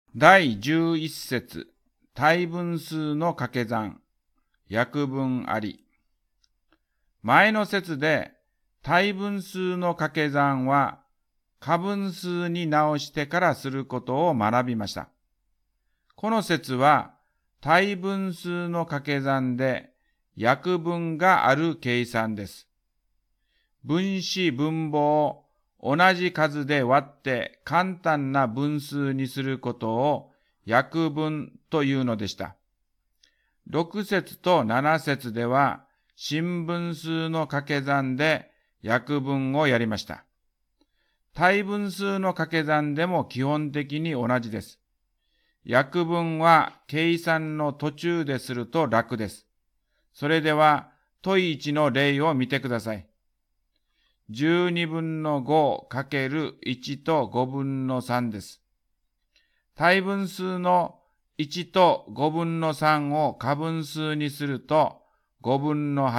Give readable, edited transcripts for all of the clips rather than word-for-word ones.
第11節、対分数の掛け算、約分あり。前の節で、対分数の掛け算は、可分数に直してからすることを学びました。この節は、対分数の掛け算で、約分がある計算です。分子分母を同じ数で割って簡単な分数にすることを約分というのでした。6節と7節では新分数の掛け算で約分をやりました。対分数の掛け算でも基本的に同じです。約分は計算の途中ですると楽です。それでは問1の例を見てください。12分の5かける1と5分の3です。対分数の1と5分の3を可分数にすると5分の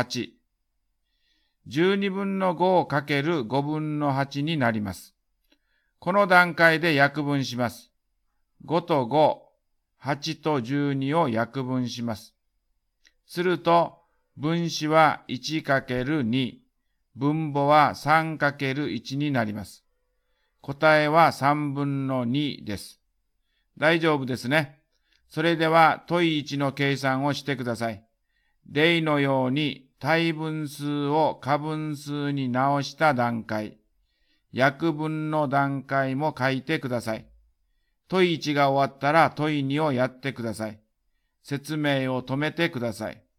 8。12分の5かける5分の8になります。この段階で約分します。5と5、8と12を約分します。すると分子は 1×2。分母は 3×1 になります。答えは3分の2です。大丈夫ですね。それでは問1の計算をしてください。例のように対分数を可分数に直した段階、約分の段階も書いてください。問1が終わったら問2をやってください。説明を止めてください。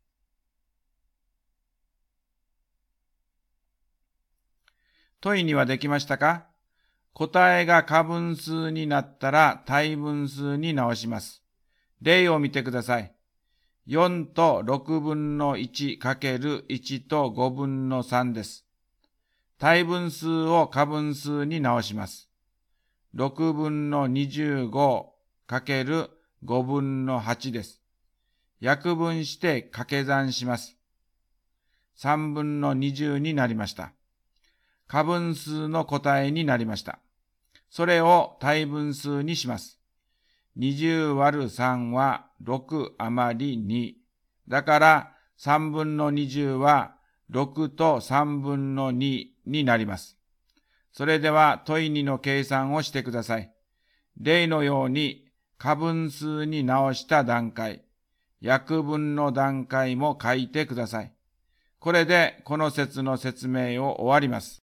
問2はできましたか？答えが可分数になったら対分数に直します。例を見てください。4と6分の1かける1と5分の3です。対分数を可分数に直します。6分の25かける5分の8です。約分して掛け算します。3分の20になりました。可分数の答えになりました。それを対分数にします。20割る3は6余り2。だから3分の20は6と3分の2になります。それでは問2の計算をしてください。例のように可分数に直した段階、約分の段階も書いてください。これでこの節の説明を終わります。